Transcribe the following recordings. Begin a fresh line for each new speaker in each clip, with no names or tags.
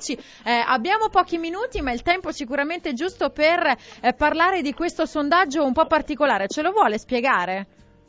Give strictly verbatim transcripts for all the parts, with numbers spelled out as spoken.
salutarci. Eh, abbiamo pochi minuti, ma il tempo sicuramente giusto per eh, parlare di questo sondaggio un po' particolare. Ce lo vuole spiegare?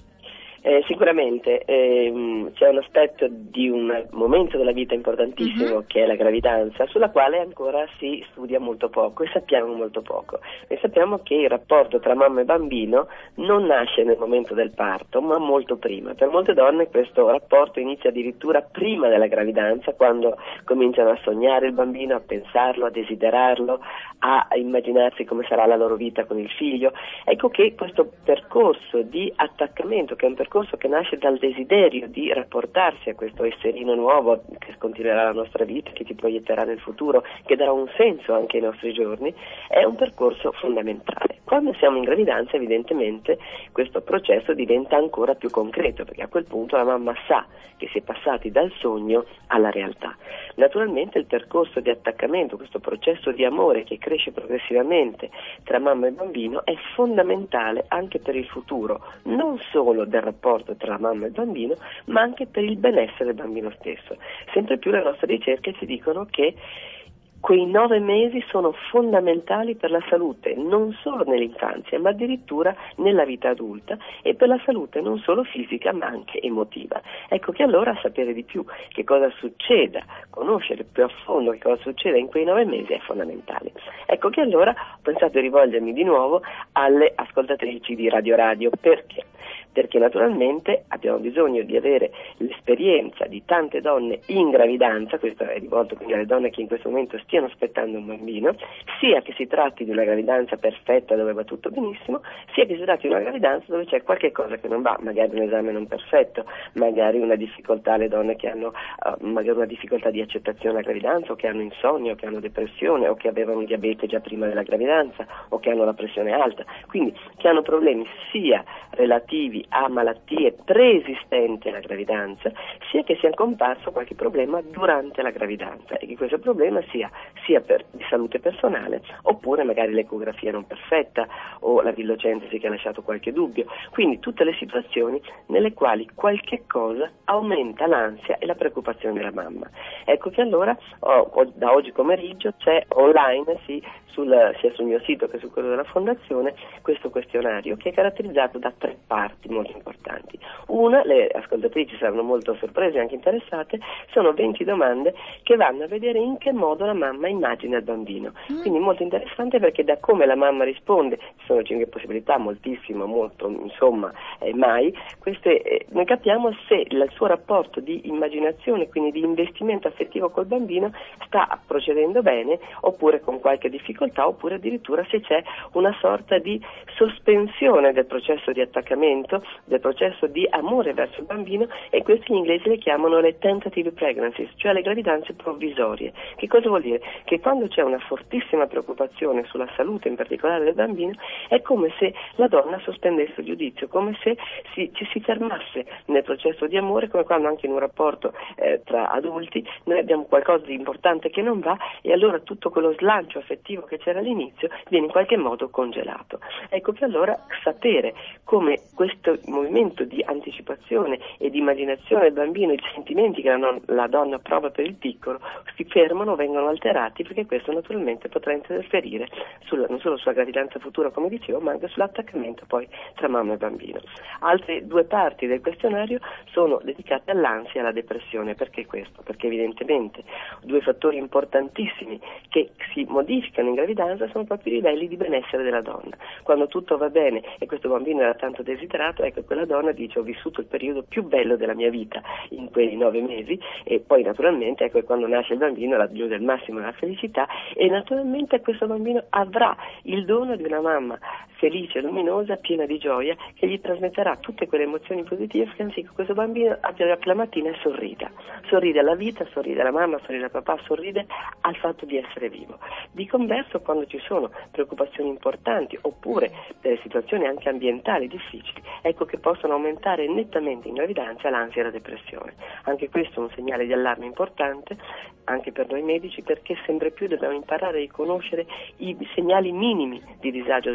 Eh, sicuramente ehm, c'è un aspetto di un momento della vita importantissimo, mm-hmm. che è la gravidanza, sulla quale ancora si studia molto poco e sappiamo molto poco. E sappiamo che il rapporto tra mamma e bambino non nasce nel momento del parto, ma molto prima. Per molte donne questo rapporto inizia addirittura prima della gravidanza, quando cominciano a sognare il bambino, a pensarlo, a desiderarlo, a immaginarsi come sarà la loro vita con il figlio. Ecco che questo percorso di attaccamento, che è un percorso che nasce dal desiderio di rapportarsi a questo esserino nuovo che continuerà la nostra vita, che ci proietterà nel futuro, che darà un senso anche ai nostri giorni, è un percorso fondamentale. Quando siamo in gravidanza, evidentemente questo processo diventa ancora più concreto, perché a quel punto la mamma sa che si è passati dal sogno alla realtà. Naturalmente il percorso di attaccamento, questo processo di amore che cresce progressivamente tra mamma e bambino, è fondamentale anche per il futuro, non solo del rapporto tra mamma e il bambino, ma anche per il benessere del bambino stesso. Sempre più le nostre ricerche ci dicono che quei nove mesi sono fondamentali per la salute, non solo nell'infanzia, ma addirittura nella vita adulta, e per la salute non solo fisica ma anche emotiva. Ecco che allora sapere di più che cosa succeda, conoscere più a fondo che cosa succede in quei nove mesi è fondamentale. Ecco che allora ho pensato di rivolgermi di nuovo alle ascoltatrici di Radio Radio. Perché? Perché naturalmente abbiamo bisogno di avere l'esperienza di tante donne in gravidanza, questo è rivolto quindi alle donne che in questo momento stiano aspettando un bambino, sia che si tratti di una gravidanza perfetta dove va tutto benissimo, sia che si tratti di una gravidanza dove c'è qualche cosa che non va, magari un esame non perfetto, magari una difficoltà, le donne che hanno uh, magari una difficoltà di accettazione alla gravidanza, o che hanno insonnia, o che hanno depressione, o che avevano un diabete già prima della gravidanza, o che hanno la pressione alta, quindi che hanno problemi sia relativi a malattie preesistenti alla gravidanza, sia che sia comparso qualche problema durante la gravidanza e che questo problema sia sia per di salute personale, oppure magari l'ecografia non perfetta o la villocentesi che ha lasciato qualche dubbio. Quindi tutte le situazioni nelle quali qualche cosa aumenta l'ansia e la preoccupazione della mamma. Ecco che allora oh, da oggi pomeriggio c'è online, sì, sul, sia sul mio sito che su quello della Fondazione, questo questionario che è caratterizzato da tre parti molto importanti. Una, le ascoltatrici saranno molto sorprese e anche interessate, sono venti domande che vanno a vedere in che modo la mamma immagina il bambino. Quindi molto interessante, perché da come la mamma risponde, ci sono cinque possibilità, moltissimo, molto, insomma, eh, mai, queste, eh, noi capiamo se il suo rapporto di immaginazione, quindi di investimento affettivo col bambino, sta procedendo bene, oppure con qualche difficoltà, oppure addirittura se c'è una sorta di sospensione del processo di attaccamento, del processo di amore verso il bambino, e questi gli inglesi le chiamano le tentative pregnancies, cioè le gravidanze provvisorie. Che cosa vuol dire? Che quando c'è una fortissima preoccupazione sulla salute, in particolare del bambino, è come se la donna sospendesse il giudizio, come se si, ci si fermasse nel processo di amore, come quando anche in un rapporto eh, tra adulti noi abbiamo qualcosa di importante che non va, e allora tutto quello slancio affettivo che c'era all'inizio viene in qualche modo congelato. Ecco che allora sapere come questo movimento di anticipazione e di immaginazione del bambino, i sentimenti che la, non, la donna prova per il piccolo, si fermano, vengono alterati, perché questo naturalmente potrà interferire sulla, non solo sulla gravidanza futura, come dicevo, ma anche sull'attaccamento poi tra mamma e bambino. Altre due parti del questionario sono dedicate all'ansia e alla depressione. Perché questo? Perché evidentemente due fattori importantissimi che si modificano in gravidanza sono proprio i livelli di benessere della donna. Quando tutto va bene e questo bambino era tanto desiderato, ecco, quella donna dice: ho vissuto il periodo più bello della mia vita in quei nove mesi, e poi naturalmente ecco, quando nasce il bambino la giù del massimo della felicità, e naturalmente questo bambino avrà il dono di una mamma felice, luminosa, piena di gioia, che gli trasmetterà tutte quelle emozioni positive, perché sì, questo bambino abbia la mattina e sorrida, sorride alla vita, sorride alla mamma, sorride al papà, sorride al fatto di essere vivo. Di converso, quando ci sono preoccupazioni importanti oppure delle situazioni anche ambientali difficili, ecco che possono aumentare nettamente in gravidanza l'ansia e la depressione. Anche questo è un segnale di allarme importante anche per noi medici, perché sempre più dobbiamo imparare a riconoscere i segnali minimi di disagio della donna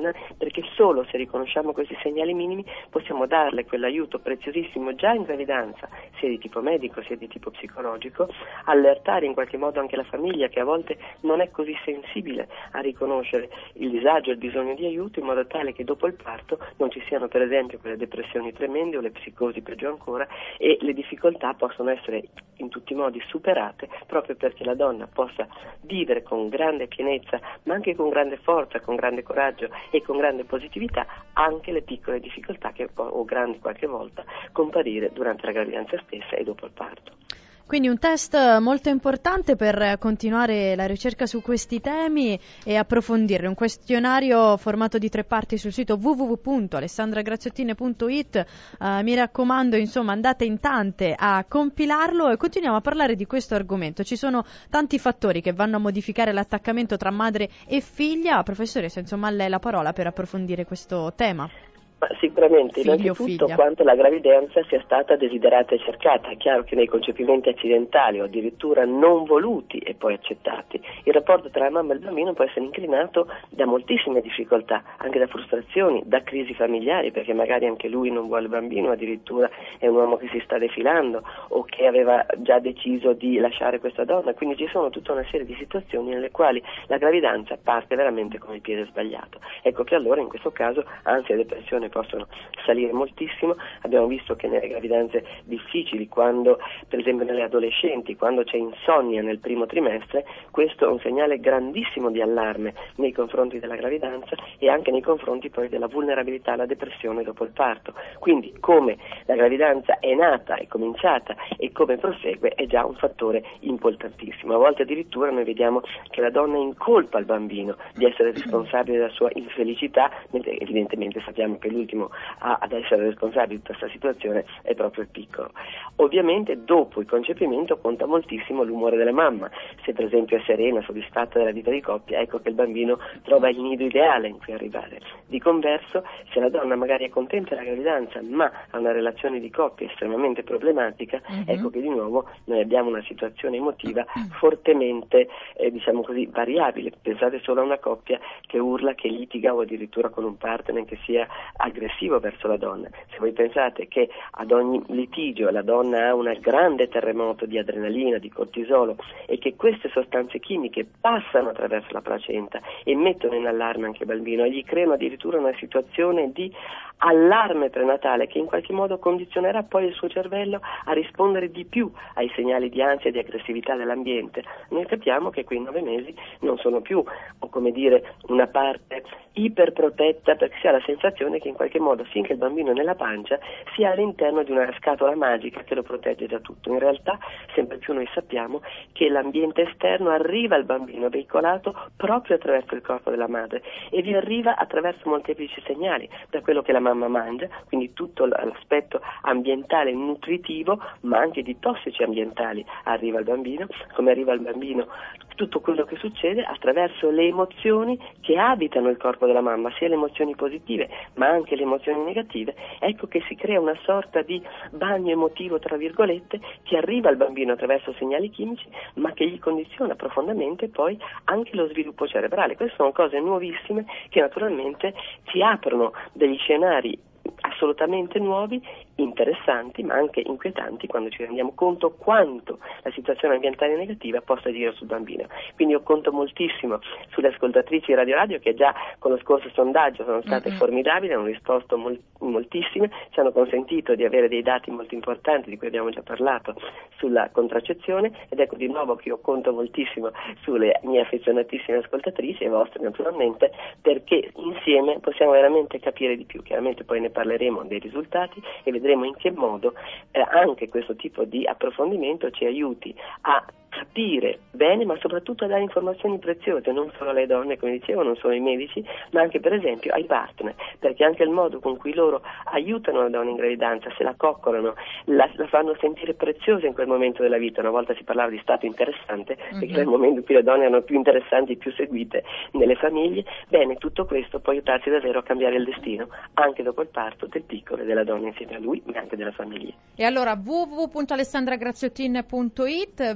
donna, perché solo se riconosciamo questi segnali minimi possiamo darle quell'aiuto preziosissimo già in gravidanza, sia di tipo medico sia di tipo psicologico, allertare in qualche modo anche la famiglia che a volte non è così sensibile a riconoscere il disagio e il bisogno di aiuto, in modo tale che dopo il parto non ci siano per esempio quelle depressioni tremende o le psicosi peggio ancora, e le difficoltà possono essere in tutti i modi superate, proprio perché la donna possa vivere con grande pienezza, ma anche con grande forza, con grande coraggio e con grande positività anche le piccole difficoltà che, o grandi qualche volta, comparire durante la gravidanza stessa e dopo il parto.
Quindi un test molto importante per continuare la ricerca su questi temi e approfondirli. Un questionario formato di tre parti sul sito w w w punto alessandra graziotin punto i t. Uh, mi raccomando, insomma, andate in tante a compilarlo e continuiamo a parlare di questo argomento. Ci sono tanti fattori che vanno a modificare l'attaccamento tra madre e figlia. Professoressa, insomma, a lei la parola per approfondire questo tema.
Ma sicuramente,
Figlio,
innanzitutto,
figlia.
quanto la gravidanza sia stata desiderata e cercata. È chiaro che nei concepimenti accidentali o addirittura non voluti e poi accettati, il rapporto tra la mamma e il bambino può essere inclinato da moltissime difficoltà, anche da frustrazioni, da crisi familiari, perché magari anche lui non vuole il bambino, addirittura è un uomo che si sta defilando o che aveva già deciso di lasciare questa donna. Quindi ci sono tutta una serie di situazioni nelle quali la gravidanza parte veramente con il piede sbagliato. Ecco che allora in questo caso ansia e depressione possono salire moltissimo. Abbiamo visto che nelle gravidanze difficili, quando per esempio nelle adolescenti, quando c'è insonnia nel primo trimestre, questo è un segnale grandissimo di allarme nei confronti della gravidanza e anche nei confronti poi della vulnerabilità alla depressione dopo il parto. Quindi come la gravidanza è nata, è cominciata e come prosegue è già un fattore importantissimo. A volte addirittura noi vediamo che la donna incolpa il bambino di essere responsabile della sua infelicità, mentre evidentemente sappiamo che l'ultimo a, ad essere responsabile di questa situazione è proprio il piccolo. Ovviamente dopo il concepimento conta moltissimo l'umore della mamma. Se per esempio è serena, soddisfatta della vita di coppia, ecco che il bambino trova il nido ideale in cui arrivare. Di converso, se la donna magari è contenta della gravidanza ma ha una relazione di coppia estremamente problematica, mm-hmm. ecco che di nuovo noi abbiamo una situazione emotiva fortemente eh, diciamo così variabile. Pensate solo a una coppia che urla, che litiga o addirittura con un partner che sia aggressivo verso la donna. Se voi pensate che ad ogni litigio la donna ha un grande terremoto di adrenalina, di cortisolo, e che queste sostanze chimiche passano attraverso la placenta e mettono in allarme anche il bambino e gli creano addirittura una situazione di allarme prenatale che in qualche modo condizionerà poi il suo cervello a rispondere di più ai segnali di ansia e di aggressività dell'ambiente, noi capiamo che quei nove mesi non sono più, o come dire, una parte iperprotetta, perché si ha la sensazione che in qualche modo finché il bambino è nella pancia sia all'interno di una scatola magica che lo protegge da tutto. In realtà sempre più noi sappiamo che l'ambiente esterno arriva al bambino veicolato proprio attraverso il corpo della madre e vi arriva attraverso molteplici segnali, da quello che la mamma mangia, quindi tutto l'aspetto ambientale nutritivo, ma anche di tossici ambientali arriva al bambino, come arriva al bambino tutto quello che succede attraverso le emozioni che abitano il corpo della mamma, sia le emozioni positive ma anche le emozioni negative. Ecco che si crea una sorta di bagno emotivo tra virgolette che arriva al bambino attraverso segnali chimici ma che gli condiziona profondamente poi anche lo sviluppo cerebrale. Queste sono cose nuovissime che naturalmente ci aprono degli scenari assolutamente nuovi, interessanti ma anche inquietanti quando ci rendiamo conto quanto la situazione ambientale negativa possa dire sul bambino. Quindi io conto moltissimo sulle ascoltatrici di Radio Radio che già con lo scorso sondaggio sono state mm-hmm. formidabili, hanno risposto mol- moltissime, ci hanno consentito di avere dei dati molto importanti di cui abbiamo già parlato sulla contraccezione, ed ecco di nuovo che io conto moltissimo sulle mie affezionatissime ascoltatrici e vostre naturalmente, perché insieme possiamo veramente capire di più. Chiaramente poi ne parleremo dei risultati e vedremo in che modo eh, anche questo tipo di approfondimento ci aiuti a capire bene, ma soprattutto a dare informazioni preziose, non solo alle donne, come dicevo, non solo ai medici, ma anche per esempio ai partner, perché anche il modo con cui loro aiutano la donna in gravidanza, se la coccolano, la, la fanno sentire preziosa in quel momento della vita. Una volta si parlava di stato interessante, perché mm-hmm. era il momento in cui le donne erano più interessanti e più seguite nelle famiglie. Bene, tutto questo può aiutarci davvero a cambiare il destino, anche dopo il parto, del piccolo e della donna insieme a lui, ma anche della famiglia.
E allora w w w punto alessandra graziotin punto i t, w w w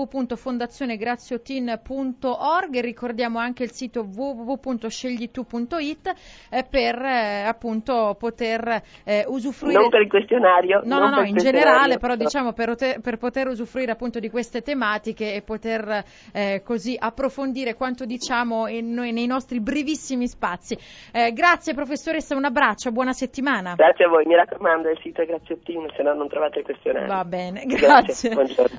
w punto fondazione graziotin punto org e ricordiamo anche il sito w w w punto scegli tu punto it eh, per eh, appunto poter eh, usufruire.
Non per il questionario.
No, no, no, in generale, però diciamo per, per poter usufruire appunto di queste tematiche e poter eh, così approfondire quanto diciamo in, nei nostri brevissimi spazi. Eh, grazie professoressa, un abbraccio, buona settimana.
Grazie a voi, mi raccomando il sito è Graziotin, se no non trovate il questionario.
Va bene, grazie.
Grazie, buongiorno.